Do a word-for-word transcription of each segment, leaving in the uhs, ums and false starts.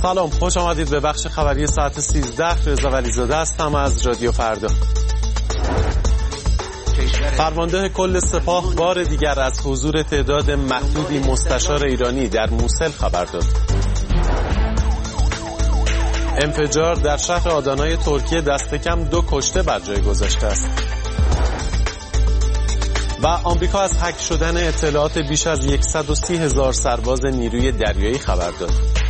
سلام، خوش آمدید به بخش خبری ساعت سیزده. رضا ولیزاده هستم از رادیو فردا. فرمانده کل سپاه بار دیگر از حضور تعداد محدودی مستشار ایرانی در موسل خبر داد. انفجار در شهر آدانای ترکیه دست کم دو کشته بر جای گذاشته است. و آمریکا از هک شدن اطلاعات بیش از صد و سی هزار سرباز نیروی دریایی خبر داد.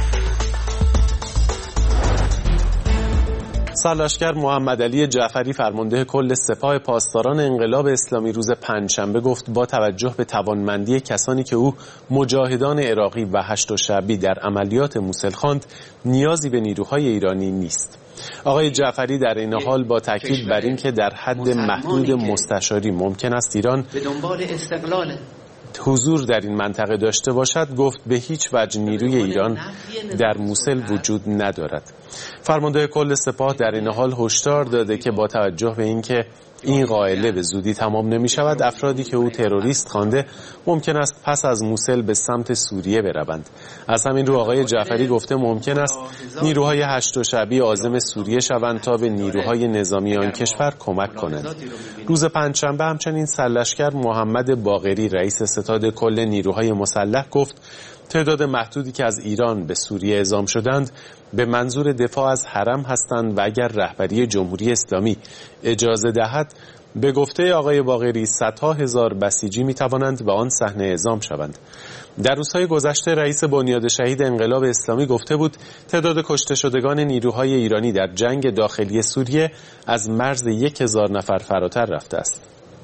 سرلشکر محمد علی جعفری فرمانده کل سپاه پاسداران انقلاب اسلامی روز پنجشنبه گفت با توجه به توانمندی کسانی که او مجاهدان عراقی و هشت شعبی در عملیات موسل خواند، نیازی به نیروهای ایرانی نیست. آقای جعفری در این حال با تاکید بر این که در حد محدود مستشاری ممکن است ایران به دنبال استقلال حضور در این منطقه داشته باشد، گفت به هیچ وجه نیروی ایران در موسل وجود ندارد. فرمانده کل سپاه در این حال هشدار داده که با توجه به اینکه این قائله به زودی تمام نمی شود، افرادی که او تروریست خوانده ممکن است پس از موسل به سمت سوریه بروند. از همین رو آقای جعفری گفته ممکن است نیروهای هشت شعبی عازم سوریه شوند تا به نیروهای نظامی آن کشور کمک کنند. روز پنجشنبه همچنین سرلشکر محمد باقری رئیس ستاد کل نیروهای مسلح گفت تعداد محدودی که از ایران به سوریه اعزام شدند به منظور دفاع از حرم هستند و اگر رهبری جمهوری اسلامی اجازه دهد، به گفته آقای باقری صدها هزار بسیجی می توانند به آن صحنه اعزام شوند. در روزهای گذشته رئیس بنیاد شهید انقلاب اسلامی گفته بود تعداد کشته شدگان نیروهای ایرانی در جنگ داخلی سوریه از مرز یک هزار نفر فراتر رفته است.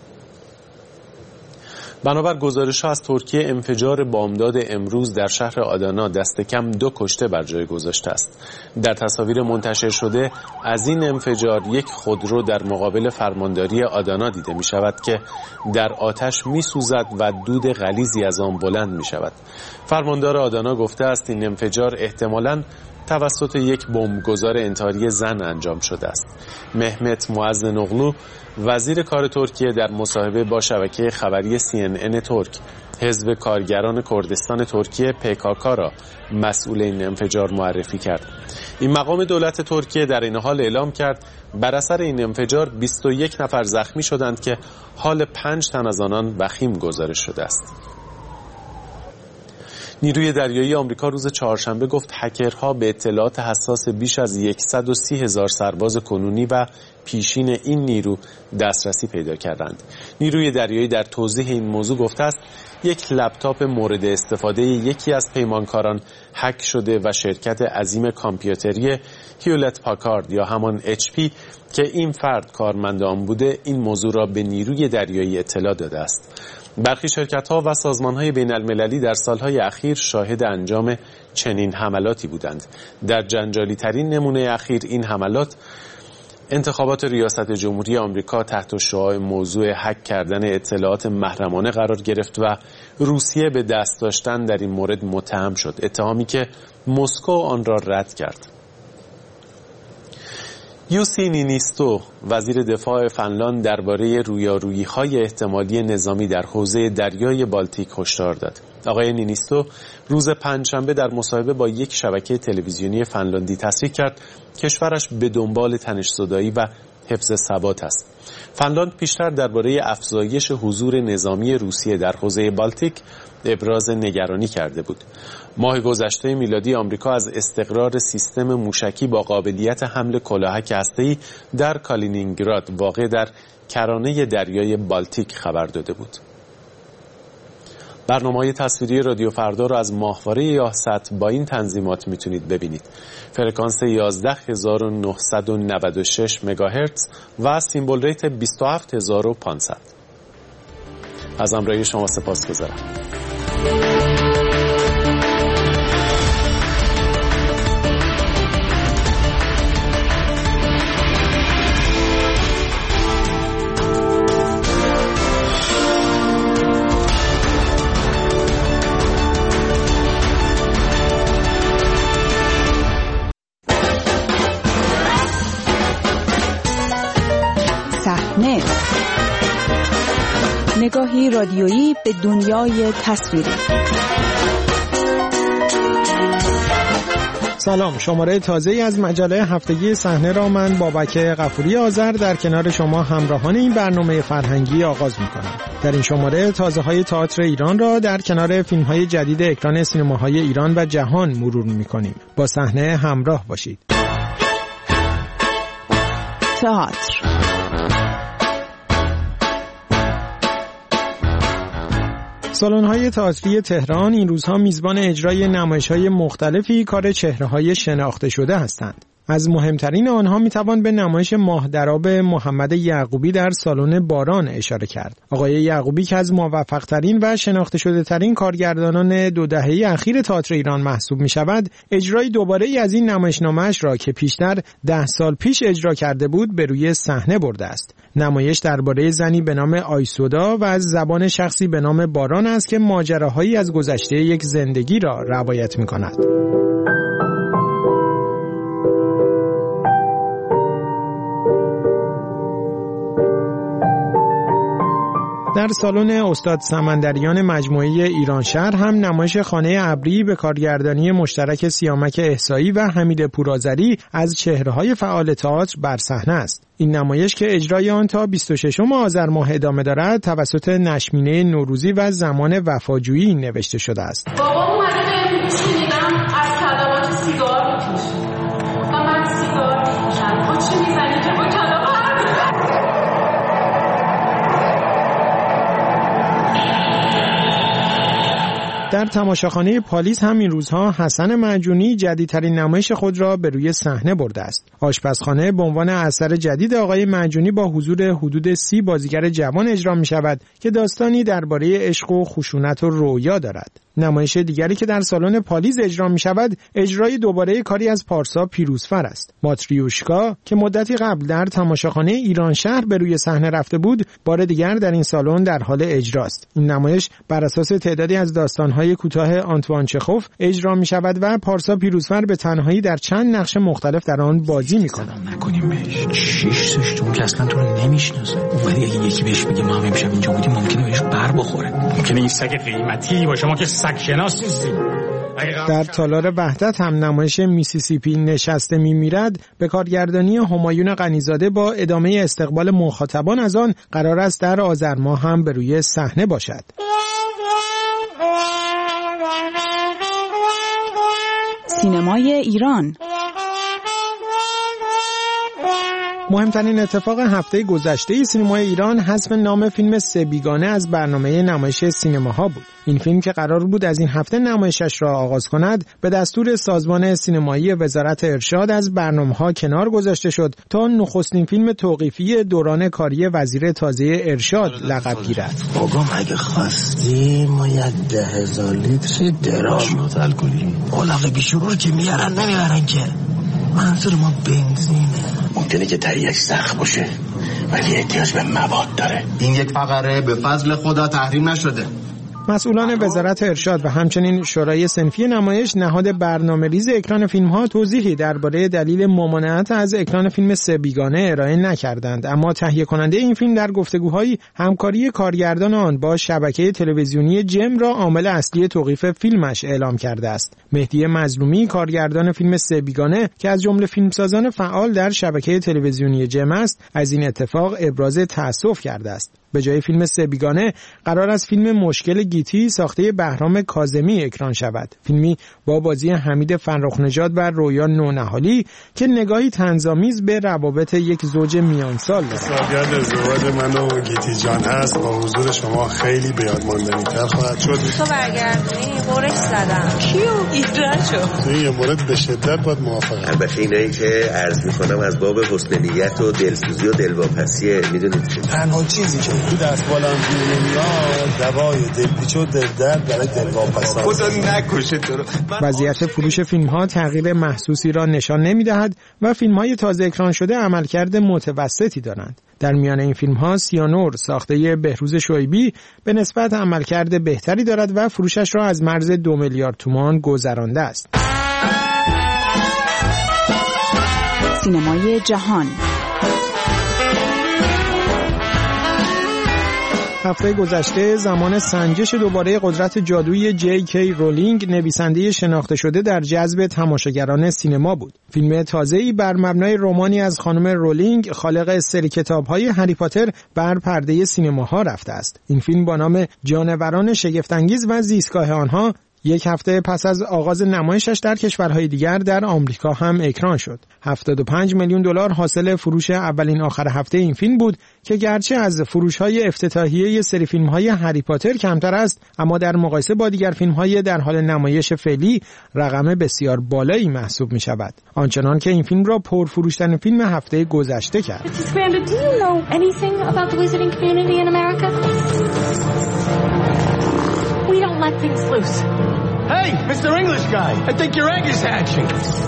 بنابر گزارش‌ها از ترکیه، انفجار بامداد امروز در شهر آدانا دست کم دو کشته بر جای گذاشته است. در تصاویر منتشر شده از این انفجار یک خودرو در مقابل فرمانداری آدانا دیده می شود که در آتش می سوزد و دود غلیظی از آن بلند می شود. فرماندار آدانا گفته است این انفجار احتمالاً توسط یک بمبگذار انتحاری زن انجام شده است. مهمت معظم اغلو وزیر کار ترکیه در مصاحبه با شبکه خبری سی ان ان ترک حزب کارگران کردستان ترکیه پی کی کی را مسئول این انفجار معرفی کرد. این مقام دولت ترکیه در این حال اعلام کرد بر اثر این انفجار بیست و یک نفر زخمی شدند که حال پنج تن از آنان وخیم گزارش شده است. نیروی دریایی آمریکا روز چهارشنبه گفت هکرها به اطلاعات حساس بیش از صد و سی هزار سرباز کنونی و پیشین این نیرو دسترسی پیدا کردند. نیروی دریایی در توضیح این موضوع گفته است یک لپتاپ مورد استفاده یکی از پیمانکاران هک شده و شرکت عظیم کامپیوتری هیولت پاکارد یا همان اچ پی که این فرد کارمند آن بوده این موضوع را به نیروی دریایی اطلاع داده است. برخی شرکت‌ها و سازمان‌های بین‌المللی در سال‌های اخیر شاهد انجام چنین حملاتی بودند. در جنجالی‌ترین نمونه اخیر این حملات انتخابات ریاست جمهوری آمریکا تحت شعاع موضوع هک کردن اطلاعات محرمانه قرار گرفت و روسیه به دست داشتن در این مورد متهم شد، اتهامی که مسکو آن را رد کرد. یوسی نینیستو وزیر دفاع فنلاند درباره رویارویی‌های احتمالی نظامی در حوزه دریای بالتیک هشدار داد. آقای نینیستو روز پنجشنبه در مصاحبه با یک شبکه تلویزیونی فنلاندی تصریح کرد کشورش به دنبال تنش‌زدایی و حفظ ثبات است. فنلاند پیشتر درباره افزایش حضور نظامی روسیه در حوزه بالتیک ابراز نگرانی کرده بود. ماه گذشته میلادی آمریکا از استقرار سیستم موشکی با قابلیت حمل کلاهک هسته‌ای در کالینینگراد واقع در کرانه دریای بالتیک خبر داده بود. برنامه‌های تصویری رادیو فردا را از ماهواره یاهصد با این تنظیمات میتونید ببینید. فرکانس یازده هزار و نهصد و نود و شش مگاهرتز و سیمبل ریت بیست و هفت هزار و پانصد. از همراهی شما سپاسگزارم. نگاهی رادیویی به دنیای تصویری. سلام، شماره تازه‌ای از مجله هفتگی صحنه را من بابک غفوری آذر در کنار شما همراهان این برنامه فرهنگی آغاز می‌کنم. در این شماره تازه‌های تئاتر ایران را در کنار فیلم‌های جدید اکران سینماهای ایران و جهان مرور می‌کنیم. با صحنه همراه باشید. تئاتر. سالن‌های تئاتری تهران این روزها میزبان اجرای نمایش‌های مختلفی کار چهره‌های شناخته شده هستند. از مهمترین آنها میتوان به نمایش ماه در آب محمد یعقوبی در سالن باران اشاره کرد. آقای یعقوبی که از موفق‌ترین و شناخته شده ترین کارگردانان دو دهه اخیر تئاتر ایران محسوب می شود، اجرای دوباره ای از این نمایشنامه‌اش را که پیشتر ده سال پیش اجرا کرده بود به روی صحنه برده است. نمایش درباره زنی به نام آیسودا و از زبان شخصی به نام باران است که ماجراهایی از گذشته یک زندگی را روایت می‌کند. در سالن استاد سمندریان مجموعه ایران شهر هم نمایش خانه ابری به کارگردانی مشترک سیامک احصایی و حمید پورآذری از چهره‌های فعال تئاتر بر صحنه است. این نمایش که اجرای آن تا بیست و ششم آذر ماه ادامه دارد توسط نشمینه نوروزی و زمان وفاجویی نوشته شده است. بابا اومده بهم شنیدم از کلمات سیگار می‌کشه و من سیگار می‌کشم. خود چی می‌زنی که با کلمات در تماشاخانه پالیس هم این روزها حسن معجونی جدیدترین نمایش خود را به روی صحنه برده است. آشپزخانه به عنوان اثر جدید آقای معجونی با حضور حدود سی بازیگر جوان اجرا می شود که داستانی درباره عشق و خشونت و رویا دارد. نمایش دیگری که در سالن پالیز اجرا می شود اجرای دوباره کاری از پارسا پیروزفر است. ماتریوشکا که مدتی قبل در تماشاخانه ایران شهر به روی صحنه رفته بود بار دیگر در این سالن در حال اجراست. این نمایش بر اساس تعدادی از داستان‌های کوتاه آنتوان چخوف اجرا می شود و پارسا پیروزفر به تنهایی در چند نقش مختلف در آن بازی می کند. نکنیم بهش شیش سشتون که اصلا تو رو نمیشناسه. ولی اگه یکی بهش بگه ما هم امشب اینجا بودیم ممکنه بهش بر بخوره. ممکنه این سگ قیمتی باشه ما که سگ شناس نیستیم. در تالار وحدت هم نمایش میسیسیپی نشسته میمیرد به کارگردانی همایون غنیزاده با ادامه استقبال مخاطبان از آن قرار است در آذر ماه هم به روی صحنه باشد. سینمای ایران. مهمترین اتفاق هفته گذشته سینمای ایران حذف نام فیلم سه بیگانه از برنامه نمایش سینماها بود. این فیلم که قرار بود از این هفته نمایشش را آغاز کند به دستور سازمان سینمایی وزارت ارشاد از برنامه‌ها کنار گذاشته شد تا نخستین فیلم توقیفی دوران کاری وزیر تازه ارشاد لقب گیرد. آقا مگه خواستی ما یک ده هزار لیتر دراش الکلی اولاغ بیشورو که میارن نمیارن که منظور ما بنزینه. ممکنه که تهیه‌اش سخت باشه ولی احتیاج به مواد داره. این یک فقره به فضل خدا تحریم نشده. مسئولان وزارت ارشاد و همچنین شورای صنفی نمایش نهاد برنامه‌ریز اکران فیلم‌ها توضیحی درباره دلیل ممانعت از اکران فیلم سه بیگانه ارائه نکردند، اما تهیه کننده این فیلم در گفتگوهای همکاری کارگردان آن با شبکه تلویزیونی جم را عامل اصلی توقیف فیلمش اعلام کرده است. مهدی مظلومی کارگردان فیلم سه بیگانه که از جمله فیلمسازان فعال در شبکه تلویزیونی جم است، از این اتفاق ابراز تأسف کرده است. به جای فیلم سه بیگانه قرار است فیلم مشکل گیتی ساخته بهرام کاظمی اکران شود. فیلمی با بازی حمید فرخ‌نژاد و رویا نونهالی که نگاهی طنزآمیز به روابط یک زوج میانسال دارد. سالگرد ازدواج من و گیتی جان هست. با حضور شما خیلی به یاد ماندنی‌تر خواهد شد. تو برگردونی قرش زدم. کیو ایرجو؟ این یه مورد به شدت باید موافقم. البته اینایی که عرض می‌کنم از باب حسن نیت و دلسوزی و دلواپسی می‌دونید چه. تنها چیزی که تو دستمالم گیر نمیاد دوای دلپیچ و دلدرد برای دلواپس است. خدا نکشه تو رو. وضعیت فروش فیلم‌ها تغییر محسوسی را نشان نمی‌دهد و فیلم‌های تازه اکران شده عملکرد متوسطی دارند. در میان این فیلم‌ها سیانور ساخته بهروز شعیبی به نسبت عملکرد بهتری دارد و فروشش را از مرز دو میلیارد تومان گذرانده است. سینمای جهان. هفته گذشته زمان سنجش دوباره قدرت جادویی جی کی رولینگ، نویسنده شناخته شده در جذب تماشاگران سینما بود. فیلم تازه‌ای بر مبنای رمانی از خانم رولینگ، خالق سری کتاب‌های هری پاتر، بر پرده سینماها رفته است. این فیلم با نام جانوران شگفت‌انگیز و زیستگاه آنها یک هفته پس از آغاز نمایشش در کشورهای دیگر در آمریکا هم اکران شد. هفتاد و پنج میلیون دلار حاصل فروش اولین آخر هفته این فیلم بود که گرچه از فروش‌های افتتاحیه سری فیلم‌های هری پاتر کمتر است، اما در مقایسه با دیگر فیلم‌های در حال نمایش فعلی رقم بسیار بالایی محسوب می‌شود. آنچنان که این فیلم را پرفروش‌ترین فیلم هفته گذشته کرد. We don't let things loose. Hey, Mister English guy, I think your egg is hatching.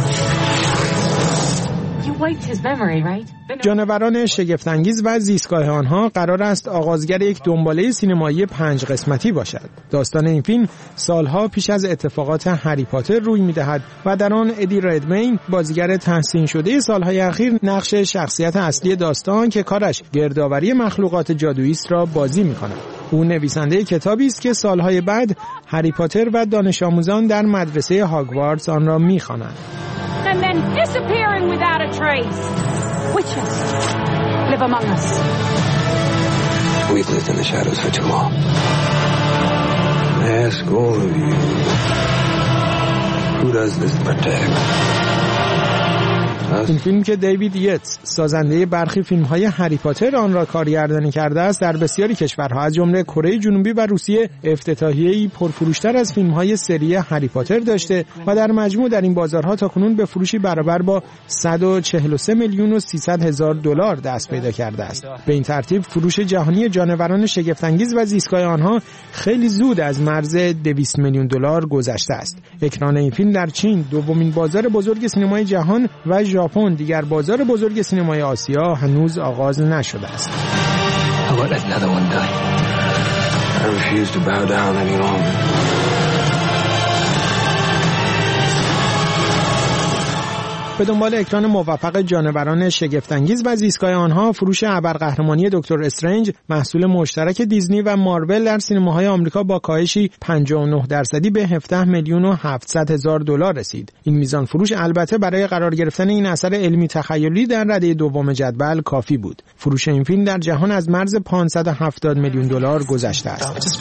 You wiped his memory, right? جانوران شگفت‌انگیز و زیستگاه آنها قرار است آغازگر یک دنباله سینمایی پنج قسمتی باشد. داستان این فیلم سالها پیش از اتفاقات هری پاتر روی می‌دهد و در آن ادی ردمین، بازیگر تحسین شده سالهای اخیر، نقش شخصیت اصلی داستان که کارش گردآوری مخلوقات جادویی است را بازی می‌کند. او نویسنده کتابی است که سالهای بعد هری پاتر و دانش آموزان در مدرسه هاگوارتس آن را می‌خوانند. And then disappearing without a trace. Witches live among us. We've lived in the shadows for too long. I ask all of you, who does this protect? این فیلم که دیوید یتس سازنده برخی فیلم‌های هری پاتر آن را کارگردانی کرده است، در بسیاری کشورها از جمله کره جنوبی و روسیه افتتاحیه‌ای پرفروشتر از فیلم‌های سری هری پاتر داشته و در مجموع در این بازارها تاکنون به فروشی برابر با صد و چهل و سه میلیون و سیصد هزار دلار دست پیدا کرده است. به این ترتیب فروش جهانی جانوران شگفت‌انگیز و زیستگاه آنها خیلی زود از مرز دویست میلیون دلار گذشته است. اکران این فیلم در چین، دومین بازار بزرگ سینمای جهان، و ژاپن، دیگر بازار بزرگ سینمای آسیا، هنوز آغاز نشده است. به دنبال اکران موفق جانوران شگفت‌انگیز و زیستگاه آنها، فروش ابرقهرمانی دکتر استرنج، محصول مشترک دیزنی و مارول، در سینماهای آمریکا با کاهشی پنجاه و نه درصدی به هفده میلیون و هفتصد هزار دلار رسید. این میزان فروش البته برای قرار گرفتن این اثر علمی تخیلی در رده دوم جدول کافی بود. فروش این فیلم در جهان از مرز پانصد و هفتاد میلیون دلار گذشته است.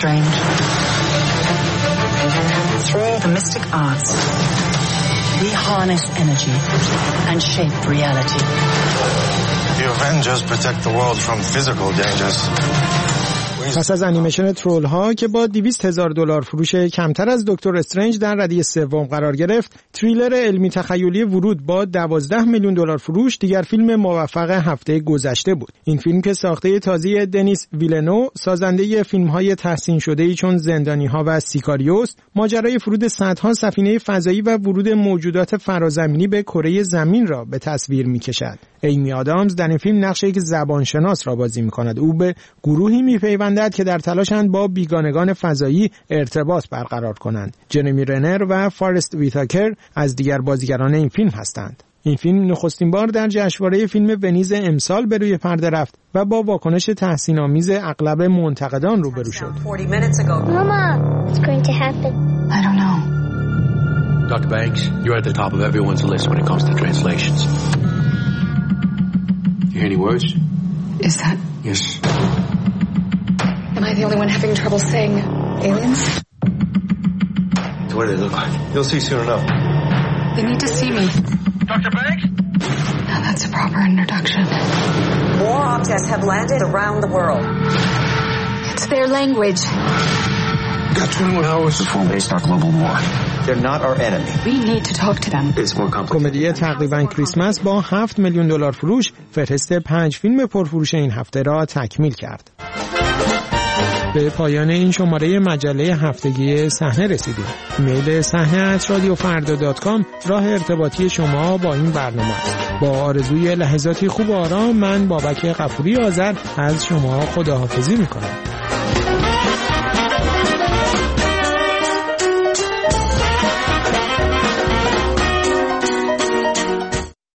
We harness energy and shape reality. The Avengers protect the world from physical dangers. پس از انیمیشن ترول ها که با دویست هزار دلار فروش کمتر از دکتر استرنج در رده سوم قرار گرفت، تریلر علمی تخیلی ورود با دوازده میلیون دلار فروش دیگر فیلم موفق هفته گذشته بود. این فیلم که ساخته تازه دنیس ویلنو، سازنده فیلم های تحسین شده‌ای چون زندانی ها و سیکاریوس، ماجرای فرود صدها سفینه فضایی و ورود موجودات فرازمینی به کره زمین را به تصویر می‌کشد. ایمی آدامز در این فیلم نقش یک زبانشناس را بازی می‌کند. او به گروهی می‌پیوندد که در تلاشند با بیگانگان فضایی ارتباط برقرار کنند. جرمی رنر و فارست ویتاکر از دیگر بازیگران این فیلم هستند. این فیلم نخستین بار در جشنواره فیلم ونیز امسال به روی پرده رفت و با واکنش تحسین‌آمیز اغلب منتقدان روبرو شد. Doctor Banks, you're at the top of everyone's list when it comes to translations. You hear any words? Is that? Yes. Am I the only one having trouble saying aliens? So what do they look like? You'll see soon enough. They need to see me. Doctor Banks? Now that's a proper introduction. More objects have landed around the world. It's their language. We've got twenty-one hours before they start global war. They're not our enemy. We need to talk to them. It's more complicated. کمدی تقریبا کریسمس با هفت میلیون دلار فروش فهرست پنج فیلم پرفروش این هفته را تکمیل کرد. به پایان این شماره مجله هفتگی صحنه رسیدیم. ایمیل صحنه ات رادیو فردا دات کام راه ارتباطی شما با این برنامه است. با آرزوی لحظاتی خوب و آرام، من بابک غفوری آذر از شما خداحافظی میکنم.